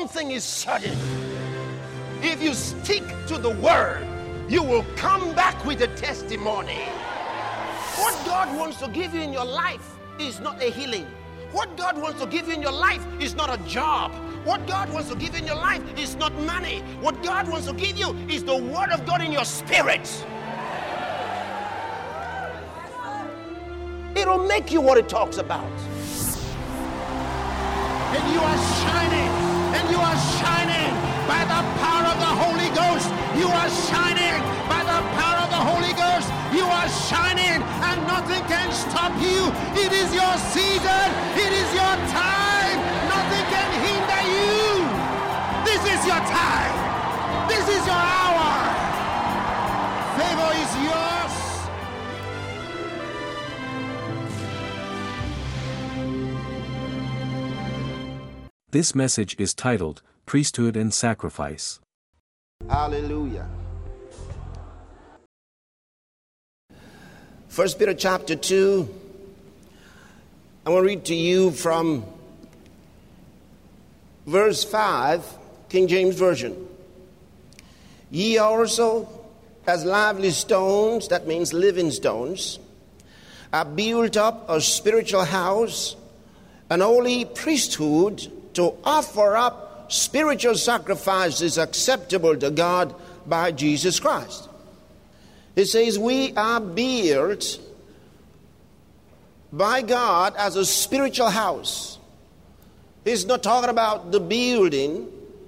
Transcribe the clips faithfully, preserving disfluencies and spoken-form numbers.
thing is certain. If you stick to the word, you will come back with a testimony. What God wants to give you in your life is not a healing. What God wants to give you in your life is not a job. What God wants to give you in your life is not money. What God wants to give you is the word of God in your spirit. It'll make you what it talks about. And you are shining, and you are shining by the power of the Holy Ghost. You are shining by the power of the Holy Ghost. You are shining, and nothing can stop you. It is your season. It is your time. Nothing can hinder you. This is your time. This is your hour. Favor is yours. This message is titled, Priesthood and Sacrifice. Hallelujah. First Peter chapter two. I want to read to you from verse five, King James Version. Ye also, as lively stones, that means living stones, are built up a spiritual house, an holy priesthood, to offer up spiritual sacrifices acceptable to God by Jesus Christ. It says we are built by God as a spiritual house. He's not talking about the building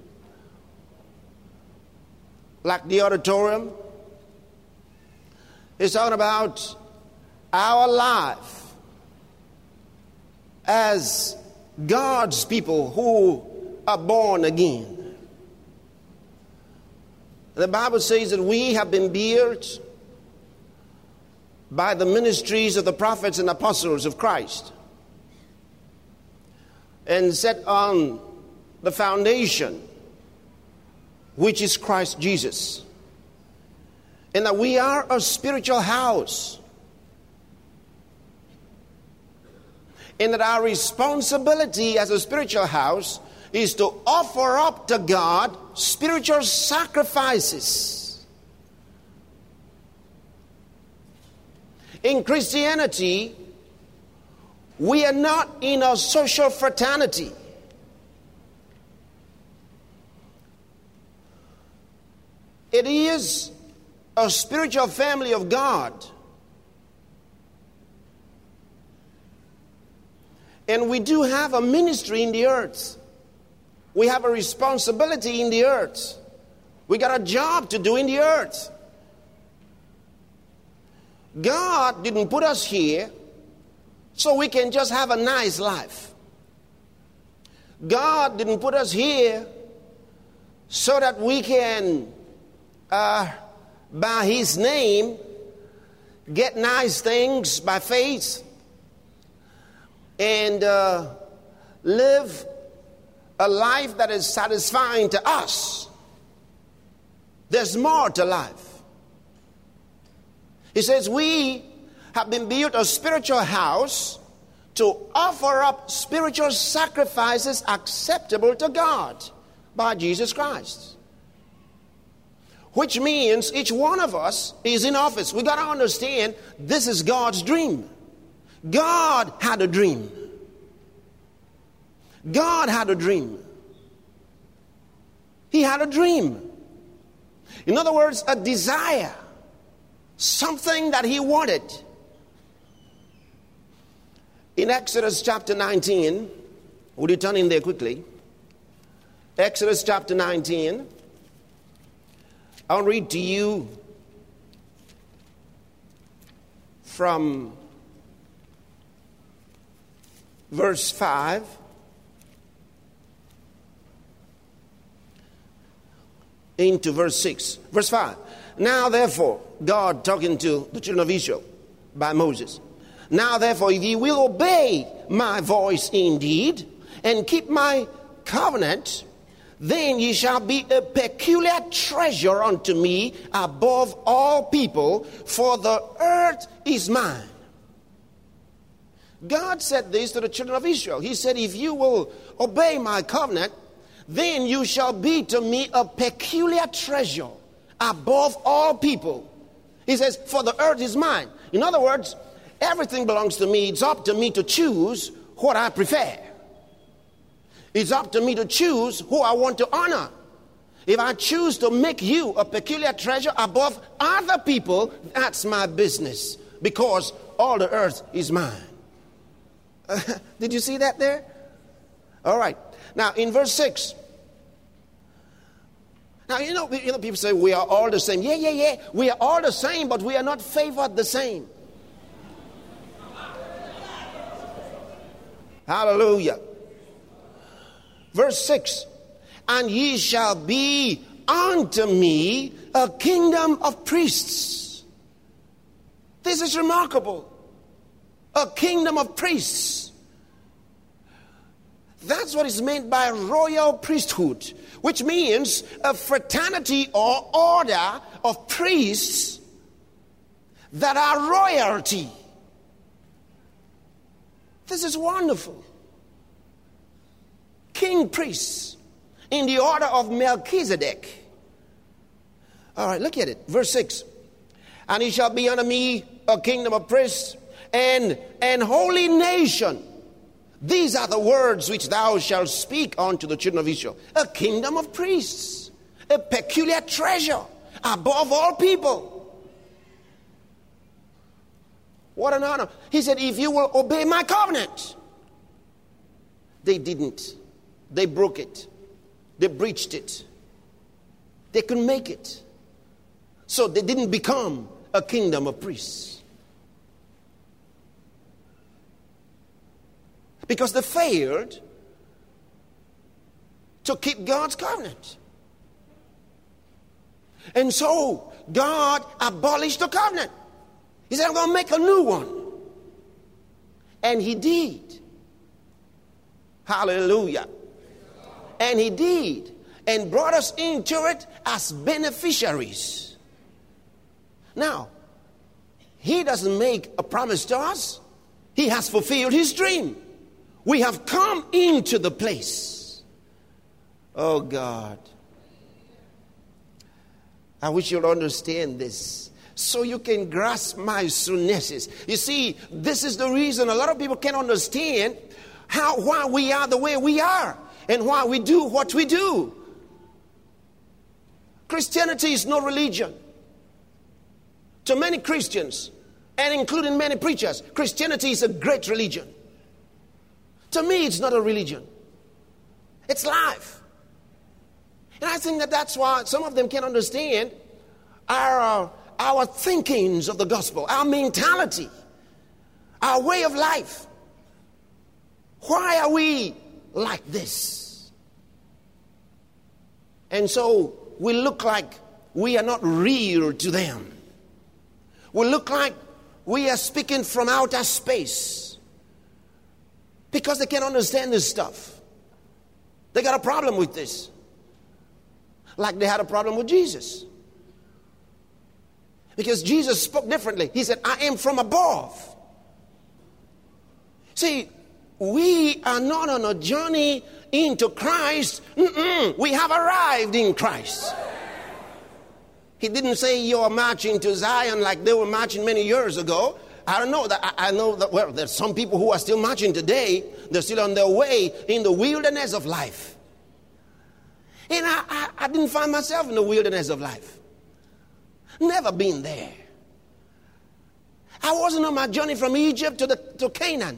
like the auditorium. He's talking about our life as God's people who are born again. The Bible says that we have been built by the ministries of the prophets and apostles of Christ and set on the foundation, which is Christ Jesus. And that we are a spiritual house. And that our responsibility as a spiritual house is to offer up to God spiritual sacrifices. In Christianity, we are not in a social fraternity. It is a spiritual family of God. And we do have a ministry in the earth. We have a responsibility in the earth. We got a job to do in the earth. God didn't put us here so we can just have a nice life. God didn't put us here so that we can, uh, by His name, get nice things by faith and uh, live a life that is satisfying to us. There's more to life. He says we have been built a spiritual house to offer up spiritual sacrifices acceptable to God by Jesus Christ. Which means each one of us is in office. We got to understand this is God's dream. God had a dream. God had a dream. He had a dream. In other words, a desire. Something that He wanted. In Exodus chapter nineteen, would you turn in there quickly? Exodus chapter nineteen. I'll read to you from verse five. Into verse six. Verse five. Now therefore, God talking to the children of Israel by Moses. Now therefore, if ye will obey my voice indeed, and keep my covenant, then ye shall be a peculiar treasure unto me above all people, for the earth is mine. God said this to the children of Israel. He said, if you will obey my covenant, then you shall be to me a peculiar treasure above all people. He says, for the earth is mine. In other words, everything belongs to me. It's up to me to choose what I prefer. It's up to me to choose who I want to honor. If I choose to make you a peculiar treasure above other people, that's my business, because all the earth is mine. Uh, did you see that there? All right. Now, in verse six. Now, you know, you know, people say we are all the same. Yeah, yeah, yeah. We are all the same, but we are not favored the same. Hallelujah. Verse six. And ye shall be unto me a kingdom of priests. This is remarkable. A kingdom of priests. That's what is meant by royal priesthood, which means a fraternity or order of priests that are royalty. This is wonderful. King priests in the order of Melchizedek. All right, look at it. Verse six. And he shall be unto me a kingdom of priests and an holy nation. These are the words which thou shalt speak unto the children of Israel. A kingdom of priests. A peculiar treasure above all people. What an honor. He said, if you will obey my covenant. They didn't. They broke it. They breached it. They couldn't make it. So they didn't become a kingdom of priests. Because they failed to keep God's covenant. And so God abolished the covenant. He said, I'm going to make a new one. And he did. Hallelujah. And he did, and brought us into it as beneficiaries. Now, he doesn't make a promise to us. He has fulfilled his dream. We have come into the place. Oh God. I wish you'll understand this, so you can grasp my soonnesses. You see, this is the reason a lot of people can't understand how why we are the way we are. And why we do what we do. Christianity is no religion. To many Christians, and including many preachers, Christianity is a great religion. To me, it's not a religion. It's life. And I think that that's why some of them can't understand our, uh, our thinkings of the gospel, our mentality, our way of life. Why are we like this? And so we look like we are not real to them. We look like we are speaking from outer space, because they can't understand this stuff. They got a problem with this, like they had a problem with Jesus, because Jesus spoke differently. He said, I am from above. See, we are not on a journey into Christ. Mm-mm. We have arrived in Christ. He didn't say you're marching to Zion like they were marching many years ago. I don't know that. I, I know that, well, there's some people who are still marching today. They're still on their way in the wilderness of life. And I, I, I didn't find myself in the wilderness of life. Never been there. I wasn't on my journey from Egypt to, the, to Canaan.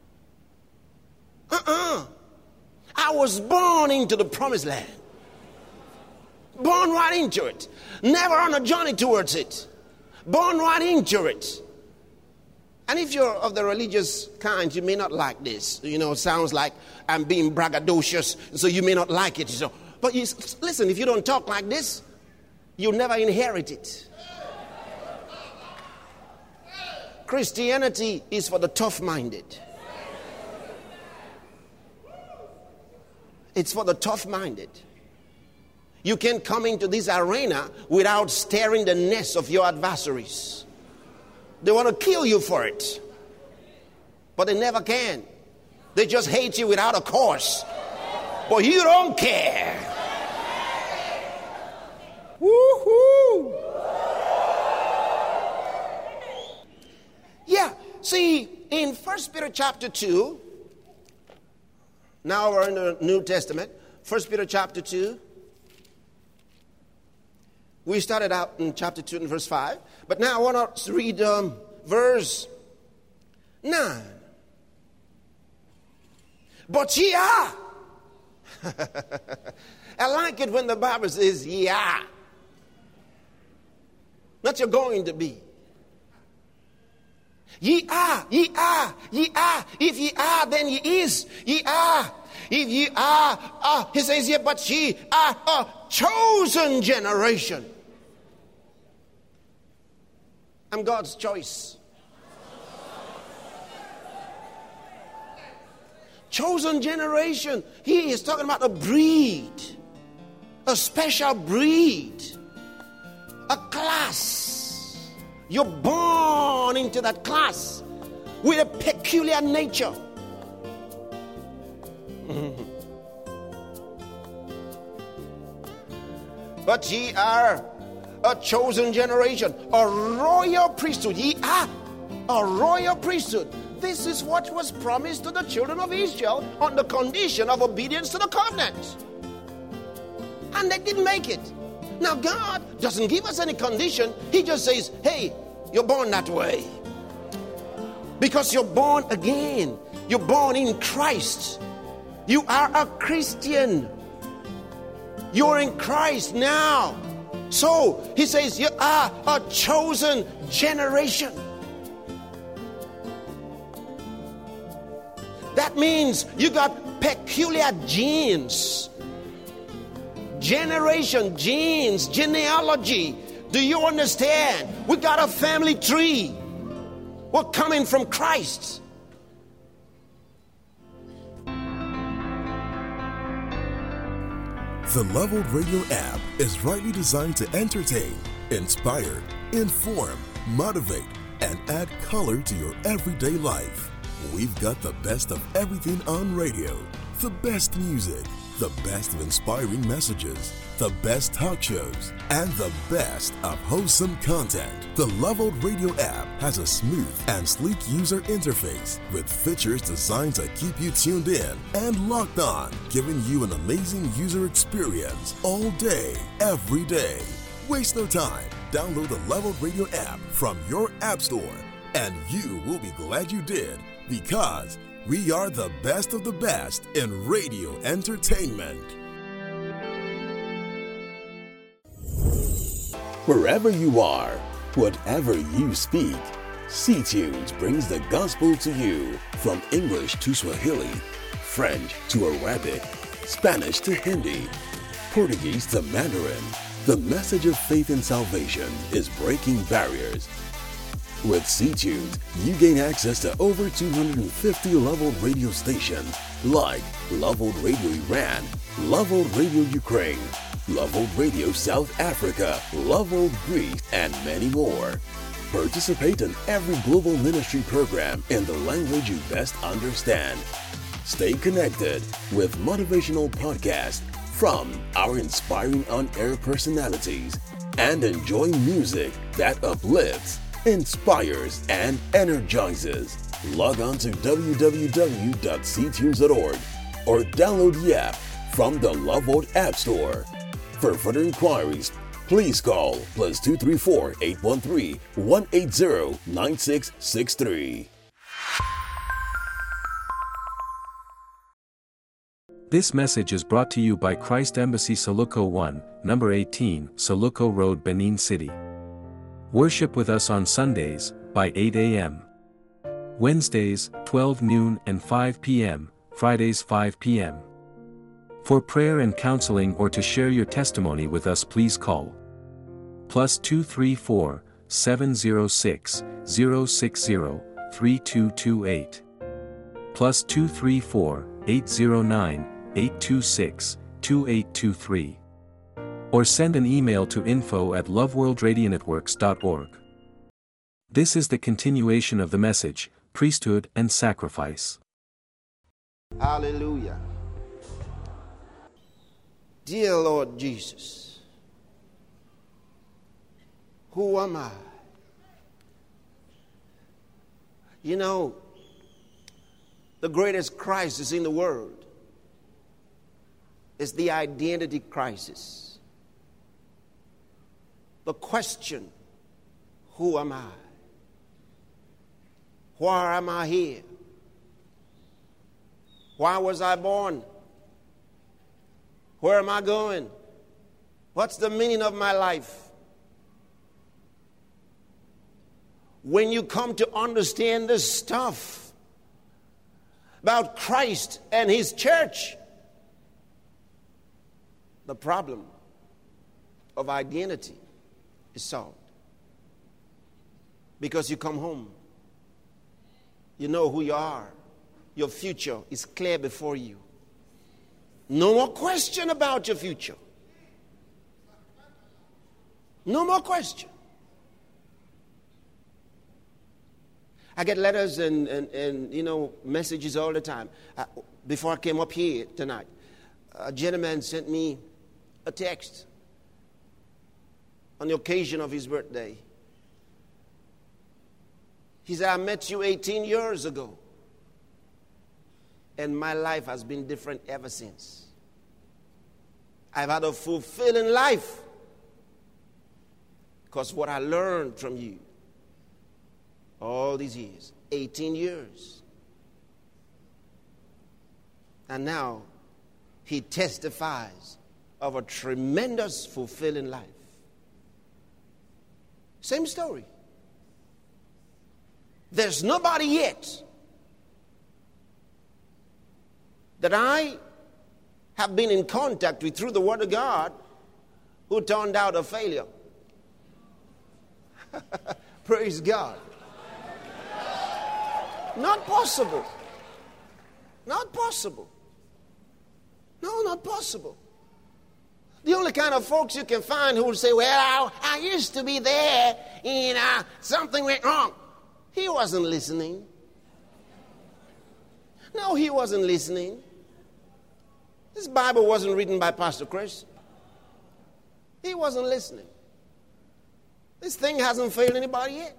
Uh-uh. I was born into the promised land. Born right into it. Never on a journey towards it. Born right into it. And if you're of the religious kind, you may not like this. You know, it sounds like I'm being braggadocious, so you may not like it. So, but you, listen, if you don't talk like this, you'll never inherit it. Christianity is for the tough-minded. It's for the tough-minded. You can't come into this arena without staring the nests of your adversaries. They want to kill you for it, but they never can. They just hate you without a cause. but you don't care. Woo-hoo! Yeah, see, in First Peter chapter two, now we're in the New Testament, First Peter chapter two. We started out in chapter two and verse five, but now I want to read um, verse nine. But ye are. I like it when the Bible says ye are. Not you're going to be. Ye are, ye are, ye are. If ye are, then ye is. Ye are. If ye are, uh, he says here, but ye are a chosen generation. I'm God's choice. Chosen generation. He is talking about a breed, a special breed, a class. You're born into that class with a peculiar nature. But ye are a chosen generation, a royal priesthood. Ye are a royal priesthood. This is what was promised to the children of Israel on the condition of obedience to the covenant. And they didn't make it. Now God doesn't give us any condition. He just says, hey, you're born that way. Because you're born again. You're born in Christ. You are a Christian. You're in Christ now. So he says you are a chosen generation. That means you got peculiar genes. Generation, genes, genealogy. Do you understand? We got a family tree. We're coming from Christ. The Leveled Radio app is rightly designed to entertain, inspire, inform, motivate, and add color to your everyday life. We've got the best of everything on radio, the best music, the best of inspiring messages, the best talk shows, and the best of wholesome content. The Leveled Radio app has a smooth and sleek user interface with features designed to keep you tuned in and locked on, giving you an amazing user experience all day, every day. Waste no time. Download the Leveled Radio app from your app store, and you will be glad you did, because we are the best of the best in radio entertainment. Wherever you are, whatever you speak, C-Tunes brings the gospel to you from English to Swahili, French to Arabic, Spanish to Hindi, Portuguese to Mandarin. The message of faith and salvation is breaking barriers. With C-Tunes, you gain access to over two hundred fifty Leveled Radio stations like Leveled Radio Iran, Leveled Radio Ukraine, Leveled Radio South Africa, Leveled Greece, and many more. Participate in every global ministry program in the language you best understand. Stay connected with motivational podcasts from our inspiring on-air personalities and enjoy music that uplifts, inspires, and energizes. Log on to w w w dot c tunes dot org or download the app from the Leveled App Store. For further inquiries, please call plus two three four, eight one three, one eight zero, nine six six three. This message is brought to you by Christ Embassy Soluco one, number eighteen, Soluco Road, Benin City. Worship with us on Sundays, by eight a m Wednesdays, twelve noon and five p m, Fridays five p m For prayer and counseling or to share your testimony with us, please call plus two three four, seven zero six, zero six zero, three two two eight, plus two three four, eight zero nine, eight two six, two eight two three, or send an email to info at loveworldradionetworks dot org. This is the continuation of the message, Priesthood and Sacrifice. Hallelujah. Dear Lord Jesus, who am I? You know, the greatest crisis in the world is the identity crisis. The question, who am I? Why am I here? Why was I born? Where am I going? What's the meaning of my life? When you come to understand this stuff about Christ and His church, the problem of identity is solved. Because you come home. You know who you are. Your future is clear before you. No more question about your future. No more question. I get letters and, and, and you know, messages all the time. Uh, before I came up here tonight, a gentleman sent me a text on the occasion of his birthday. He said, I met you eighteen years ago, and my life has been different ever since. I've had a fulfilling life because what I learned from you all these years, eighteen years. And now he testifies of a tremendous fulfilling life. Same story. There's nobody yet that I have been in contact with through the Word of God who turned out a failure. Praise God. Not possible. Not possible. No, not possible. The only kind of folks you can find who will say, well, I, I used to be there and uh, something went wrong. He wasn't listening. No, he wasn't listening. This Bible wasn't written by Pastor Chris. He wasn't listening. This thing hasn't failed anybody yet.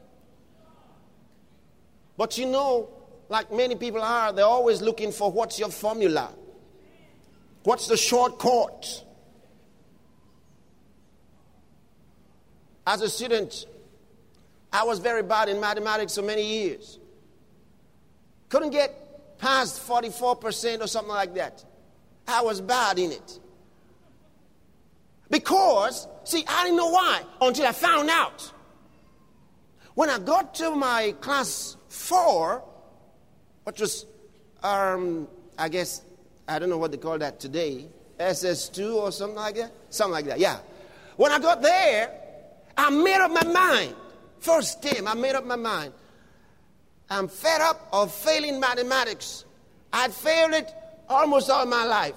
But you know, like many people are, they're always looking for what's your formula. What's the shortcut? As a student, I was very bad in mathematics for many years. Couldn't get past forty-four percent or something like that. I was bad in it. Because, see, I didn't know why until I found out. When I got to my class four, which was, um, I guess, I don't know what they call that today, S S two or something like that? Something like that, yeah. When I got there, I made up my mind. First time, I made up my mind. I'm fed up of failing mathematics. I'd failed it almost all my life.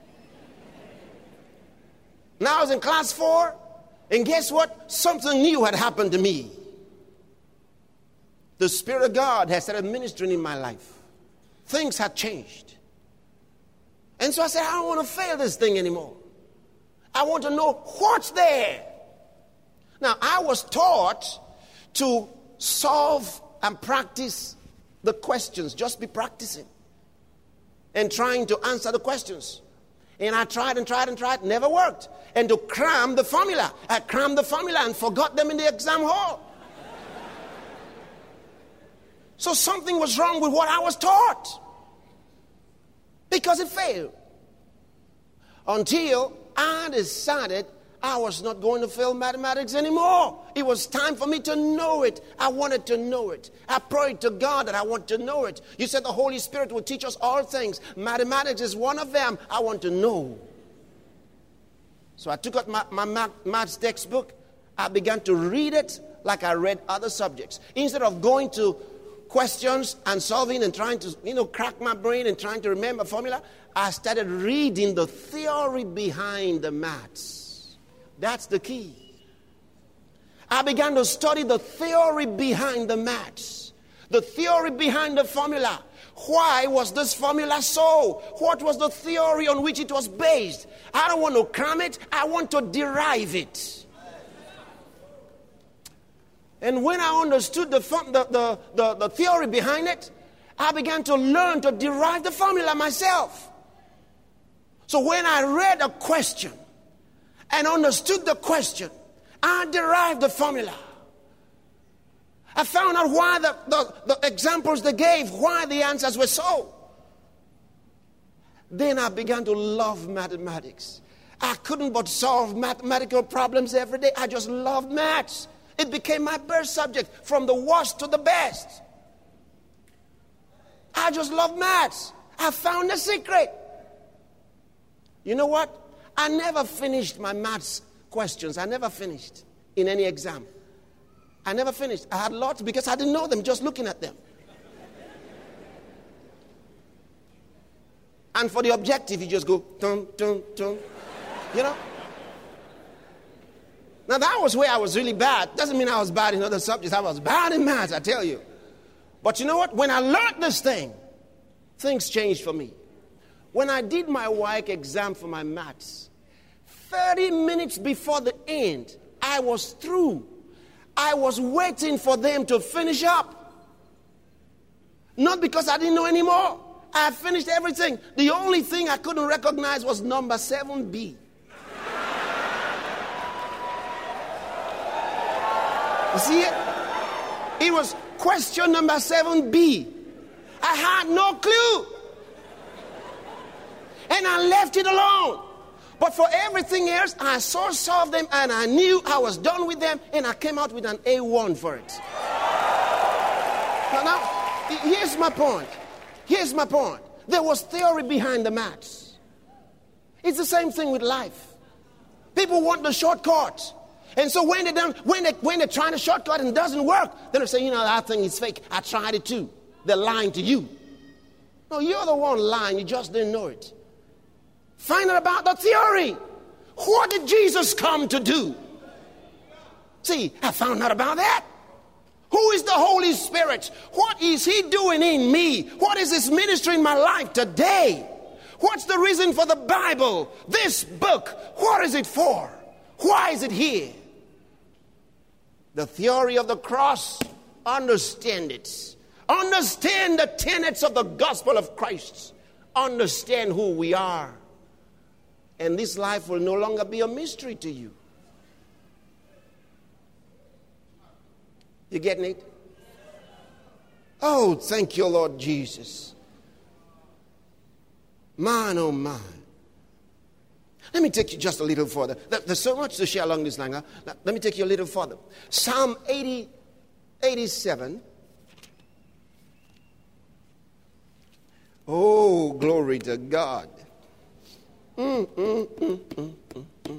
Now I was in class four, and guess what? Something new had happened to me. The Spirit of God has started ministering in my life. Things had changed. And so I said, I don't want to fail this thing anymore. I want to know what's there. Now, I was taught to solve and practice the questions. Just be practicing and trying to answer the questions. And I tried and tried and tried, never worked. And to cram the formula. I crammed the formula and forgot them in the exam hall. So something was wrong with what I was taught. Because it failed. Until I decided I was not going to fail mathematics anymore. It was time for me to know it. I wanted to know it. I prayed to God that I want to know it. You said the Holy Spirit will teach us all things. Mathematics is one of them. I want to know. So I took out my, my math, maths textbook. I began to read it like I read other subjects. Instead of going to questions and solving and trying to, you know, crack my brain and trying to remember formula, I started reading the theory behind the maths. That's the key. I began to study the theory behind the maths, the theory behind the formula. Why was this formula so? What was the theory on which it was based? I don't want to cram it. I want to derive it. And when I understood the, the, the, the, the theory behind it, I began to learn to derive the formula myself. So when I read a question and understood the question, I derived the formula. I found out why the, the, the examples they gave, why the answers were so. Then I began to love mathematics. I couldn't but solve mathematical problems every day. I just loved maths. It became my birth subject, from the worst to the best. I just love maths. I found the secret. You know what? I never finished my maths questions. I never finished in any exam. I never finished. I had lots because I didn't know them just looking at them. And for the objective, you just go, tum, tum, tum. You know? Now, that was where I was really bad. Doesn't mean I was bad in other subjects. I was bad in maths, I tell you. But you know what? When I learned this thing, things changed for me. When I did my W A E C exam for my maths, thirty minutes before the end, I was through. I was waiting for them to finish up. Not because I didn't know anymore. I had finished everything. The only thing I couldn't recognize was number seven B. You see it? It was question number seven B. I had no clue. And I left it alone. But for everything else, I so solved them and I knew I was done with them, and I came out with an A one for it. Now, now, here's my point. Here's my point. There was theory behind the maths. It's the same thing with life. People want the shortcut. And so when, they don't, when, they, when they're trying to shortcut and it doesn't work, then they say, you know, that thing is fake. I tried it too. They're lying to you. No, you're the one lying. You just didn't know it. Find out about the theory. What did Jesus come to do? See, I found out about that. Who is the Holy Spirit? What is He doing in me? What is His ministry in my life today? What's the reason for the Bible? This book, what is it for? Why is it here? The theory of the cross, understand it. Understand the tenets of the gospel of Christ. Understand who we are. And this life will no longer be a mystery to you. You getting it? Oh, thank you, Lord Jesus. Man, oh man. Let me take you just a little further. There's so much to share along this line. Huh? Let me take you a little further. Psalm eighty, eighty-seven. Oh, glory to God. Mm, mm, mm, mm, mm, mm.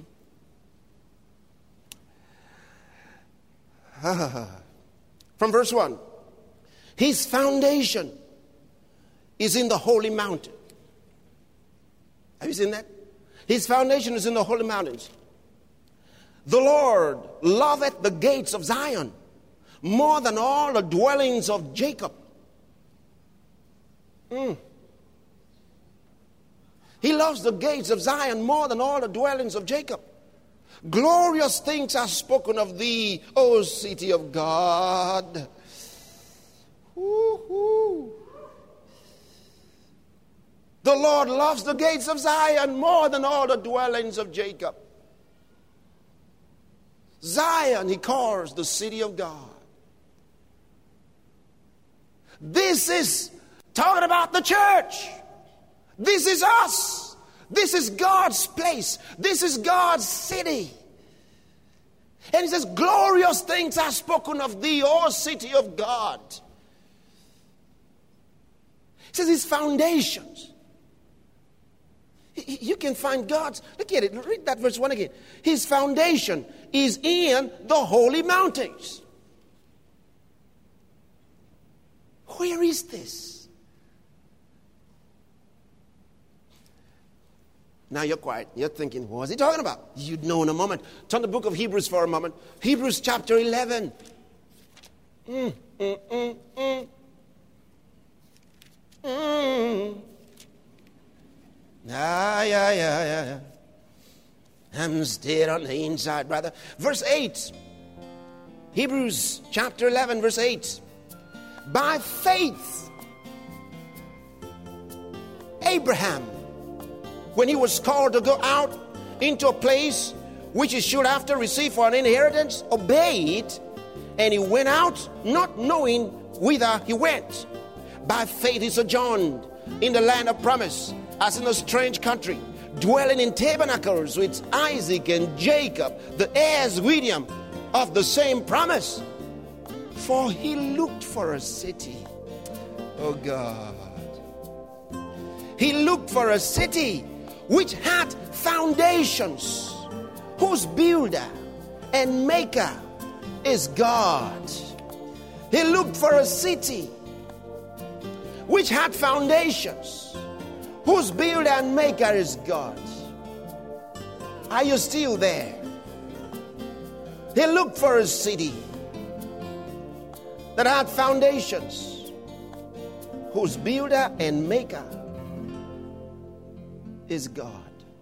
Ah. From verse one. His foundation is in the holy mountain. Have you seen that? His foundation is in the holy mountains. The Lord loveth the gates of Zion more than all the dwellings of Jacob. Mm. He loves the gates of Zion more than all the dwellings of Jacob. Glorious things are spoken of thee, O city of God. Woo-hoo. The Lord loves the gates of Zion more than all the dwellings of Jacob. Zion, He calls the city of God. This is talking about the church. This is us. This is God's place. This is God's city. And He says, glorious things are spoken of thee, O city of God. He says His foundations. You can find God's, look at it, read that verse one again. His foundation is in the holy mountains. Where is this? Now you're quiet. You're thinking, what was he talking about? You'd know in a moment. Turn to the book of Hebrews for a moment. Hebrews chapter eleven. Mm, mm, mm, mm. Mm. Ah, yeah, yeah, yeah, yeah. I'm still on the inside, brother. Verse eight. Hebrews chapter eleven, verse eight. By faith, Abraham, when he was called to go out into a place which he should after receive for an inheritance, obeyed, and he went out not knowing whither he went. By faith he sojourned in the land of promise, as in a strange country, dwelling in tabernacles with Isaac and Jacob, the heirs with him of the same promise. For he looked for a city. Oh God. He looked for a city which had foundations, whose builder and maker is God. He looked for a city which had foundations, whose builder and maker is God. Are you still there? He looked for a city that had foundations, whose builder and maker is God.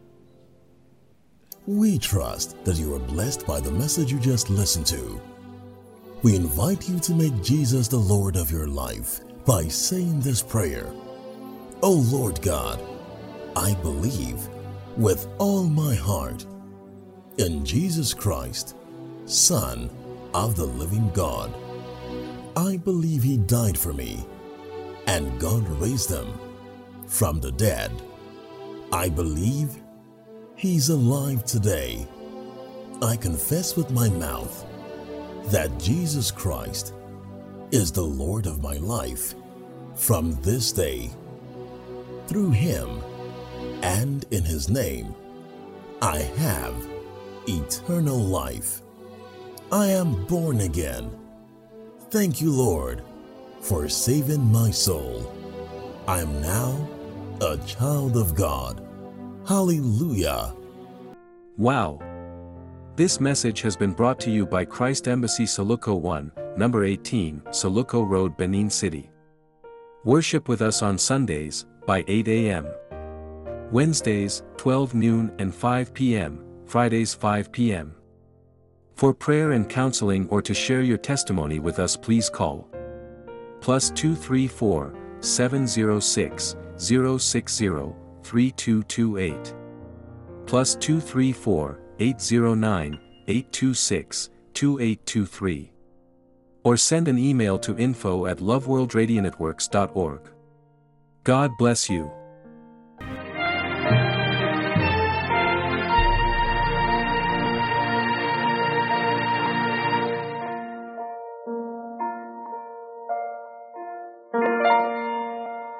We trust that you are blessed by the message you just listened to. We invite you to make Jesus the Lord of your life by saying this prayer. O Lord God, I believe with all my heart in Jesus Christ, Son of the living God. I believe He died for me, and God raised Him from the dead. I believe He's alive today. I confess with my mouth that Jesus Christ is the Lord of my life from this day. Through Him and in His name, I have eternal life. I am born again. Thank you, Lord, for saving my soul. I am now a child of God. Hallelujah. Wow! This message has been brought to you by Christ Embassy Soluco one, number eighteen, Soluco Road, Benin City. Worship with us on Sundays, by eight a m Wednesdays, twelve noon and five p m, Fridays five p m For prayer and counseling or to share your testimony with us, please call plus two three four, seven zero six, zero six zero, three two two eight, plus two three four, eight zero nine, eight two six, two eight two three, or send an email to info at loveworldradionetworks dot org. God bless you.